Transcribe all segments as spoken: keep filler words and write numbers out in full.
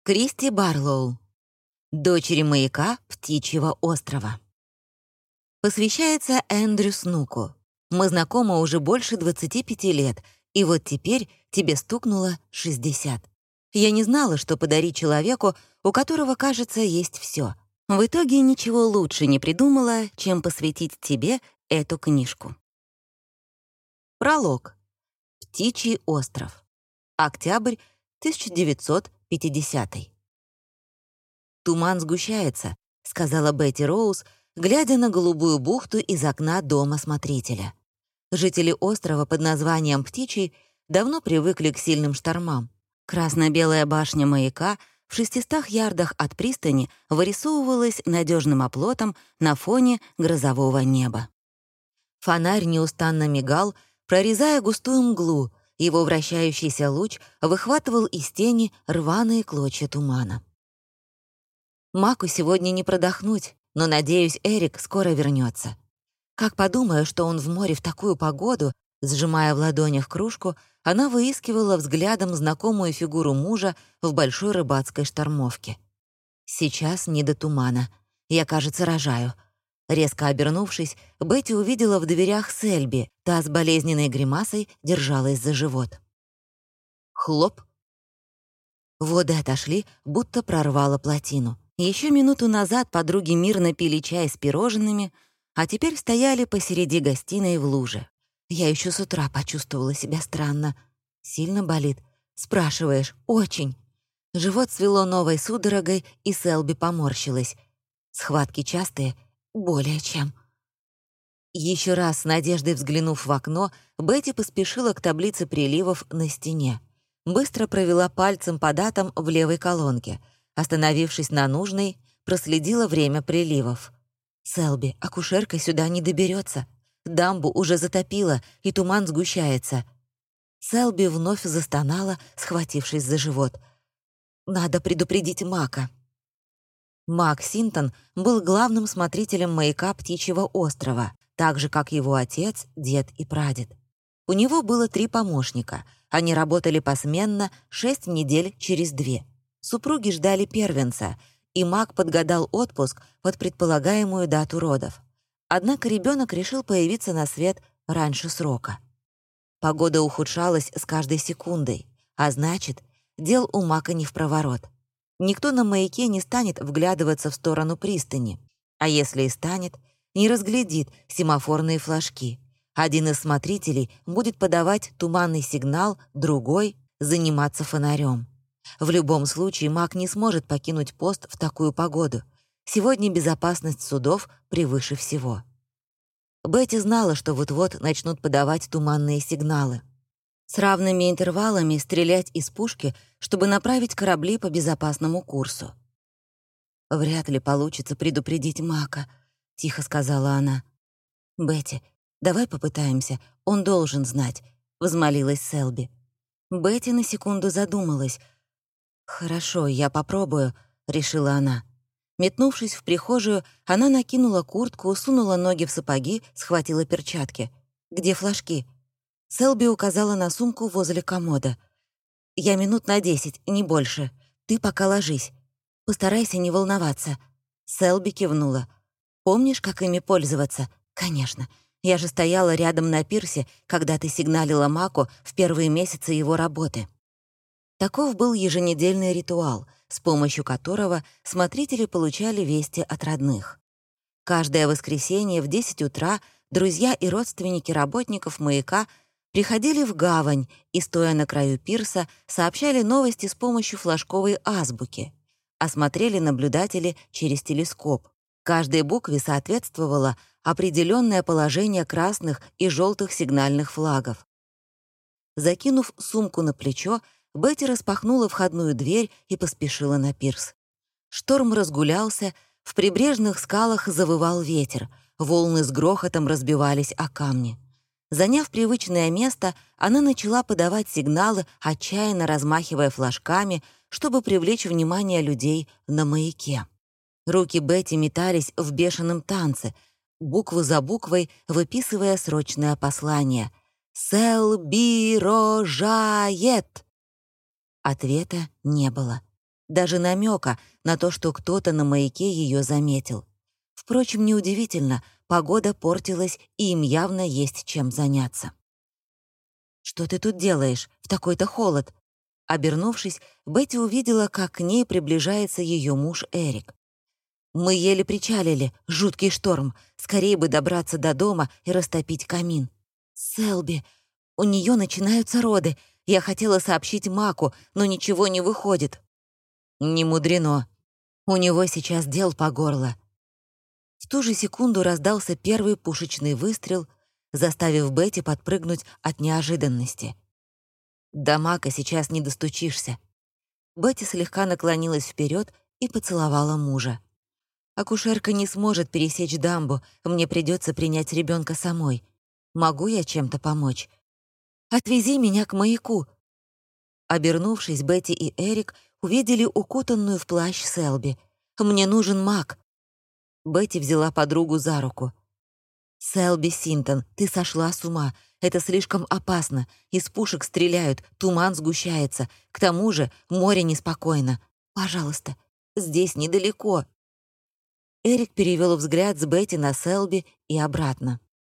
Кристи Барлоу. Дочери маяка Птичьего острова. Посвящается Эндрю Снуку. Мы знакомы уже больше двадцати пяти лет, и вот теперь тебе стукнуло шестьдесят. Я не знала, что подарить человеку, у которого, кажется, есть все. В итоге ничего лучше не придумала, чем посвятить тебе эту книжку. Пролог. Птичий остров. Октябрь тысяча девятьсот пятидесятый. «Туман сгущается», — сказала Бетти Роуз, глядя на голубую бухту из окна дома смотрителя. Жители острова под названием Птичий давно привыкли к сильным штормам. Красно-белая башня маяка в шестистах ярдах от пристани вырисовывалась надежным оплотом на фоне грозового неба. Фонарь неустанно мигал, прорезая густую мглу, его вращающийся луч выхватывал из тени рваные клочья тумана. Маку сегодня не продохнуть, но, надеюсь, Эрик скоро вернется. Как подумаю, что он в море в такую погоду, сжимая в ладонях кружку, она выискивала взглядом знакомую фигуру мужа в большой рыбацкой штормовке. Сейчас не до тумана. Я, кажется, рожаю. Резко обернувшись, Бетти увидела в дверях Сельби. Та с болезненной гримасой держалась за живот. Хлоп. Воды отошли, будто прорвало плотину. Еще минуту назад подруги мирно пили чай с пирожными, а теперь стояли посреди гостиной в луже. Я еще с утра почувствовала себя странно. Сильно болит? Спрашиваешь, очень. Живот свело новой судорогой, и Селби поморщилась. Схватки частые? Более чем. Еще раз с надеждой взглянув в окно, Бетти поспешила к таблице приливов на стене. Быстро провела пальцем по датам в левой колонке. Остановившись на нужной, проследила время приливов. «Селби, акушерка сюда не доберется. Дамбу уже затопило, и туман сгущается». Селби вновь застонала, схватившись за живот. «Надо предупредить Мака». Мак Синтон был главным смотрителем маяка Птичьего острова, так же, как его отец, дед и прадед. У него было три помощника. Они работали посменно шесть недель через две. Супруги ждали первенца, и Мак подгадал отпуск под предполагаемую дату родов. Однако ребенок решил появиться на свет раньше срока. Погода ухудшалась с каждой секундой, а значит, дел у Мака не впроворот. Никто на маяке не станет вглядываться в сторону пристани, а если и станет, не разглядит семафорные флажки. Один из смотрителей будет подавать туманный сигнал, другой — заниматься фонарем. В любом случае Мак не сможет покинуть пост в такую погоду. Сегодня безопасность судов превыше всего. Бетти знала, что вот-вот начнут подавать туманные сигналы. С равными интервалами стрелять из пушки, чтобы направить корабли по безопасному курсу. «Вряд ли получится предупредить Мака», — тихо сказала она. «Бетти, давай попытаемся, он должен знать», — взмолилась Селби. Бетти на секунду задумалась. «Хорошо, я попробую», — решила она. Метнувшись в прихожую, она накинула куртку, сунула ноги в сапоги, схватила перчатки. «Где флажки?» Селби указала на сумку возле комода. «Я минут на десять, не больше. Ты пока ложись. Постарайся не волноваться». Селби кивнула. «Помнишь, как ими пользоваться?» «Конечно. Я же стояла рядом на пирсе, когда ты сигналила Маку в первые месяцы его работы». Таков был еженедельный ритуал, с помощью которого смотрители получали вести от родных. Каждое воскресенье в десять утра друзья и родственники работников маяка приходили в гавань и, стоя на краю пирса, сообщали новости с помощью флажковой азбуки. Осмотрели наблюдатели через телескоп. Каждой букве соответствовало определенное положение красных и желтых сигнальных флагов. Закинув сумку на плечо, Бетти распахнула входную дверь и поспешила на пирс. Шторм разгулялся, в прибрежных скалах завывал ветер, волны с грохотом разбивались о камни. Заняв привычное место, она начала подавать сигналы, отчаянно размахивая флажками, чтобы привлечь внимание людей на маяке. Руки Бетти метались в бешеном танце, букву за буквой выписывая срочное послание. «Селби рожает!» Ответа не было. даже намека на то, что кто-то на маяке ее заметил. Впрочем, неудивительно, погода портилась, и им явно есть чем заняться. «Что ты тут делаешь? В такой-то холод?» Обернувшись, Бетти увидела, как к ней приближается ее муж Эрик. «Мы еле причалили, жуткий шторм. Скорее бы добраться до дома и растопить камин». «Селби, у нее начинаются роды. Я хотела сообщить Маку, но ничего не выходит». «Не мудрено. У него сейчас дел по горло». В ту же секунду раздался первый пушечный выстрел, заставив Бетти подпрыгнуть от неожиданности. До Мака сейчас не достучишься. Бетти слегка наклонилась вперед и поцеловала мужа. «Акушерка не сможет пересечь дамбу, мне придется принять ребенка самой. Могу я чем-то помочь? Отвези меня к маяку». Обернувшись, Бетти и Эрик увидели укутанную в плащ Селби. «Мне нужен Мак». Бетти взяла подругу за руку. «Селби Синтон, ты сошла с ума. Это слишком опасно. Из пушек стреляют, туман сгущается. К тому же море неспокойно. Пожалуйста, здесь недалеко». Эрик перевел взгляд с Бетти на Селби и обратно.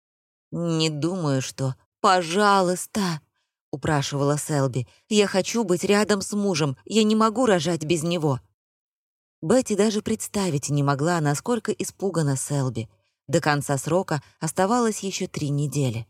«Не думаю, что...» «Пожалуйста», — упрашивала Селби. «Я хочу быть рядом с мужем. Я не могу рожать без него». Бетти даже представить не могла, насколько испугана Селби. До конца срока оставалось еще три недели.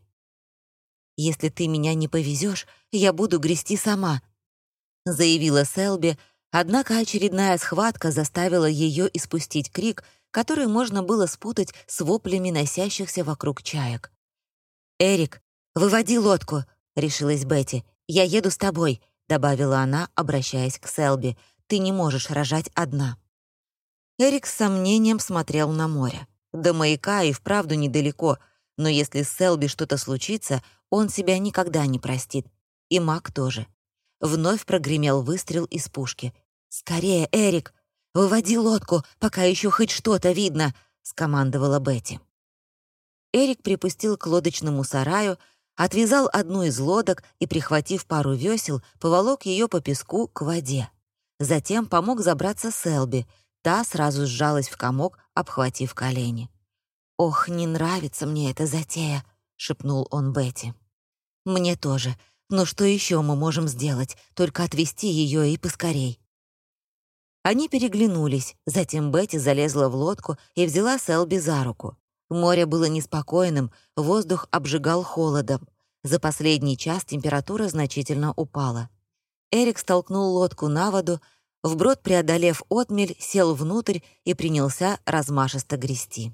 «Если ты меня не повезешь, я буду грести сама», — заявила Селби, однако очередная схватка заставила ее испустить крик, который можно было спутать с воплями носящихся вокруг чаек. «Эрик, выводи лодку», — решилась Бетти. «Я еду с тобой», — добавила она, обращаясь к Селби. «Ты не можешь рожать одна». Эрик с сомнением смотрел на море. До маяка и вправду недалеко, но если с Селби что-то случится, он себя никогда не простит. И Мак тоже. Вновь прогремел выстрел из пушки. «Скорее, Эрик! Выводи лодку, пока еще хоть что-то видно!» — скомандовала Бетти. Эрик припустил к лодочному сараю, отвязал одну из лодок и, прихватив пару весел, поволок ее по песку к воде. Затем помог забраться Селби. Та сразу сжалась в комок, обхватив колени. «Ох, не нравится мне эта затея», — шепнул он Бетти. «Мне тоже. Но что еще мы можем сделать? Только отвезти ее и поскорей». Они переглянулись, затем Бетти залезла в лодку и взяла Селби за руку. Море было неспокойным, воздух обжигал холодом. За последний час температура значительно упала. Эрик столкнул лодку на воду, вброд преодолев отмель, сел внутрь и принялся размашисто грести.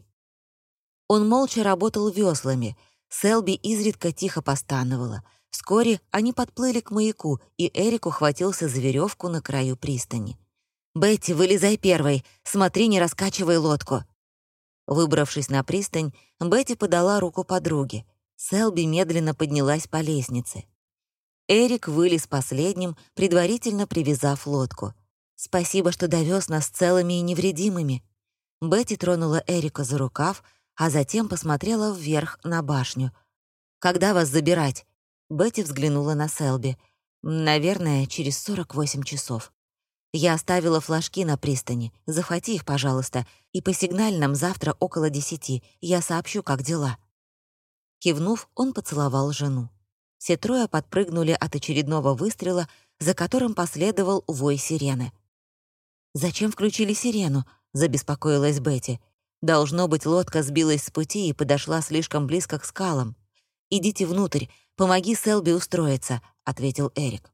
Он молча работал веслами. Селби изредка тихо постановала. Вскоре они подплыли к маяку, и Эрик ухватился за веревку на краю пристани. «Бетти, вылезай первой, смотри, не раскачивай лодку». Выбравшись на пристань, Бетти подала руку подруге. Селби медленно поднялась по лестнице. Эрик вылез последним, предварительно привязав лодку. «Спасибо, что довез нас целыми и невредимыми». Бетти тронула Эрика за рукав, а затем посмотрела вверх на башню. «Когда вас забирать?» Бетти взглянула на Селби. «Наверное, через сорок восемь часов. Я оставила флажки на пристани. Захвати их, пожалуйста, и посигналь нам завтра около десяти. Я сообщу, как дела». Кивнув, он поцеловал жену. Все трое подпрыгнули от очередного выстрела, за которым последовал вой сирены. «Зачем включили сирену?» — забеспокоилась Бетти. «Должно быть, лодка сбилась с пути и подошла слишком близко к скалам. Идите внутрь, помоги Селби устроиться», — ответил Эрик.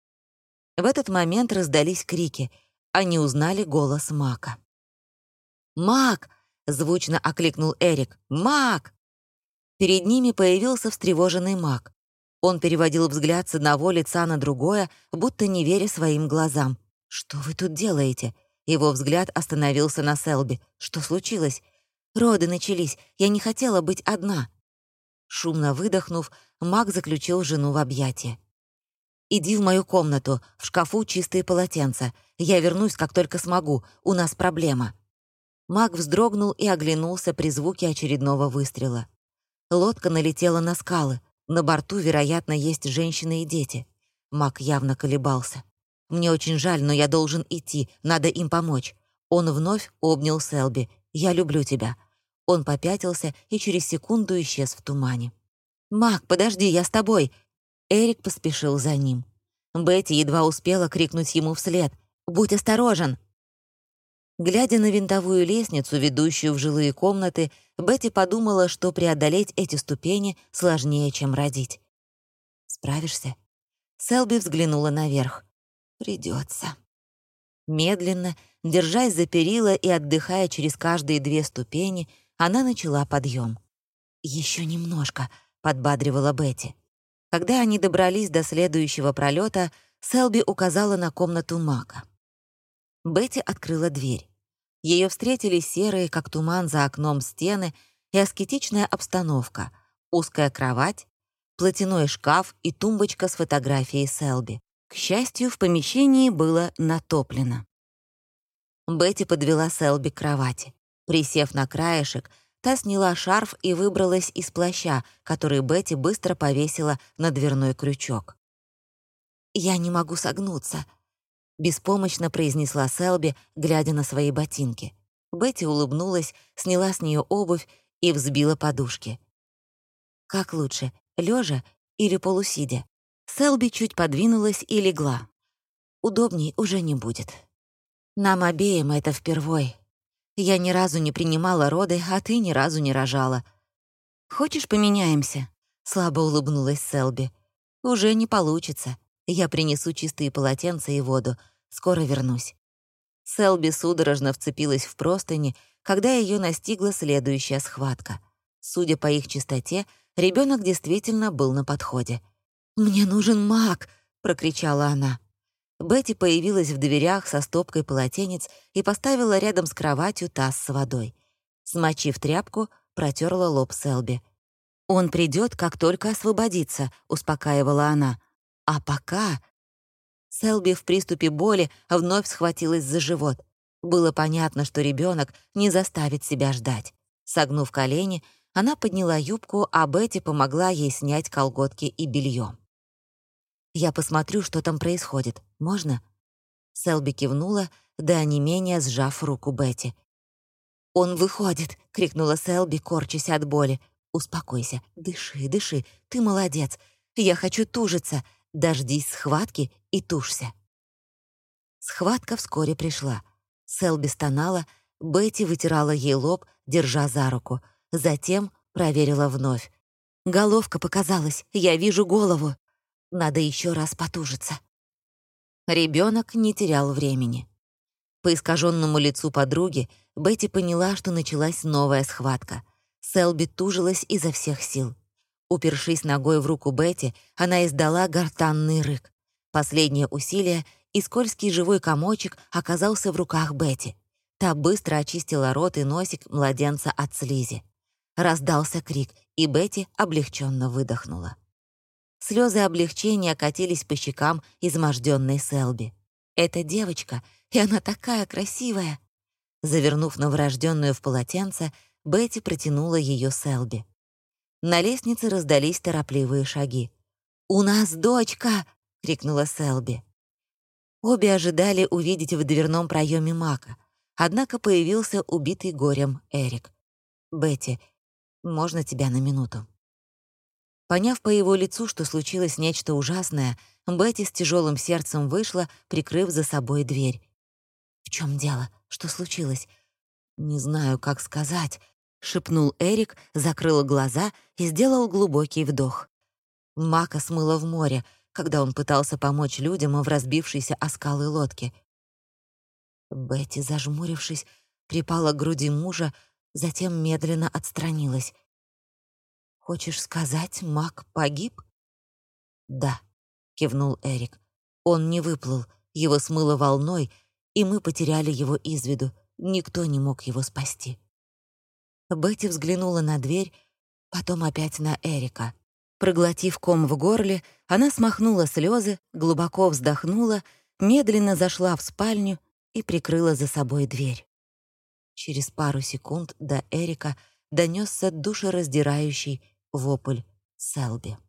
В этот момент раздались крики. Они узнали голос Мака. «Мак!» — звучно окликнул Эрик. «Мак!» Перед ними появился встревоженный Мак. Он переводил взгляд с одного лица на другое, будто не веря своим глазам. «Что вы тут делаете?» Его взгляд остановился на Селби. «Что случилось?» «Роды начались. Я не хотела быть одна». Шумно выдохнув, Мак заключил жену в объятия. «Иди в мою комнату. В шкафу чистые полотенца. Я вернусь, как только смогу. У нас проблема». Мак вздрогнул и оглянулся при звуке очередного выстрела. Лодка налетела на скалы. На борту, вероятно, есть женщины и дети. Мак явно колебался. Мне очень жаль, но я должен идти, надо им помочь». Он вновь обнял Селби. «Я люблю тебя». Он попятился и через секунду исчез в тумане. «Мак, подожди, я с тобой!» Эрик поспешил за ним. Бетти едва успела крикнуть ему вслед: «Будь осторожен!» Глядя на винтовую лестницу, ведущую в жилые комнаты, Бетти подумала, что преодолеть эти ступени сложнее, чем родить. «Справишься?» Селби взглянула наверх. «Придется». Медленно, держась за перила и отдыхая через каждые две ступени, она начала подъем. «Еще немножко», — подбадривала Бетти. Когда они добрались до следующего пролета, Селби указала на комнату Мака. Бетти открыла дверь. Ее встретили серые, как туман за окном, стены и аскетичная обстановка, узкая кровать, платяной шкаф и тумбочка с фотографией Селби. К счастью, в помещении было натоплено. Бетти подвела Селби к кровати. Присев на краешек, та сняла шарф и выбралась из плаща, который Бетти быстро повесила на дверной крючок. «Я не могу согнуться», — беспомощно произнесла Селби, глядя на свои ботинки. Бетти улыбнулась, сняла с нее обувь и взбила подушки. «Как лучше, лежа или полусидя?» Селби чуть подвинулась и легла. «Удобней уже не будет. Нам обеим это впервой. Я ни разу не принимала роды, а ты ни разу не рожала. Хочешь, поменяемся?» Слабо улыбнулась Селби. «Уже не получится. Я принесу чистые полотенца и воду. Скоро вернусь». Селби судорожно вцепилась в простыни, когда ее настигла следующая схватка. Судя по их чистоте, ребенок действительно был на подходе. «Мне нужен Мак!» — прокричала она. Бетти появилась в дверях со стопкой полотенец и поставила рядом с кроватью таз с водой. Смочив тряпку, протерла лоб Селби. «Он придет, как только освободится», — успокаивала она. «А пока...» Селби в приступе боли вновь схватилась за живот. Было понятно, что ребенок не заставит себя ждать. Согнув колени, она подняла юбку, а Бетти помогла ей снять колготки и белье. «Я посмотрю, что там происходит. Можно?» Селби кивнула, до онемения сжав руку Бетти. «Он выходит!» — крикнула Селби, корчась от боли. «Успокойся, дыши, дыши, ты молодец. Я хочу тужиться. Дождись схватки и тушься». Схватка вскоре пришла. Селби стонала, Бетти вытирала ей лоб, держа за руку. Затем проверила вновь. «Головка показалась, я вижу голову. Надо еще раз потужиться». Ребенок не терял времени. По искаженному лицу подруги Бетти поняла, что началась новая схватка. Селби тужилась изо всех сил. Упершись ногой в руку Бетти, она издала гортанный рык. Последнее усилие, и скользкий живой комочек оказался в руках Бетти. Та быстро очистила рот и носик младенца от слизи. Раздался крик, и Бетти облегченно выдохнула. Слезы облегчения катились по щекам изможденной Селби. «Это девочка, и она такая красивая!» Завернув новорожденную в полотенце, Бетти протянула ее Селби. На лестнице раздались торопливые шаги. «У нас дочка!» — крикнула Селби. Обе ожидали увидеть в дверном проеме Мака, однако появился убитый горем Эрик. «Бетти, можно тебя на минуту?» Поняв по его лицу, что случилось нечто ужасное, Бетти с тяжелым сердцем вышла, прикрыв за собой дверь. «В чем дело? Что случилось?» «Не знаю, как сказать», — шепнул Эрик, закрыл глаза и сделал глубокий вдох. Мака смыло в море, когда он пытался помочь людям в разбившейся о скалы лодке. Бетти, зажмурившись, припала к груди мужа, затем медленно отстранилась. «Хочешь сказать, Мак погиб?» «Да», — кивнул Эрик. «Он не выплыл, его смыло волной, и мы потеряли его из виду. Никто не мог его спасти». Бетти взглянула на дверь, потом опять на Эрика. Проглотив ком в горле, она смахнула слезы, глубоко вздохнула, медленно зашла в спальню и прикрыла за собой дверь. Через пару секунд до Эрика донесся душераздирающий вопль Селби.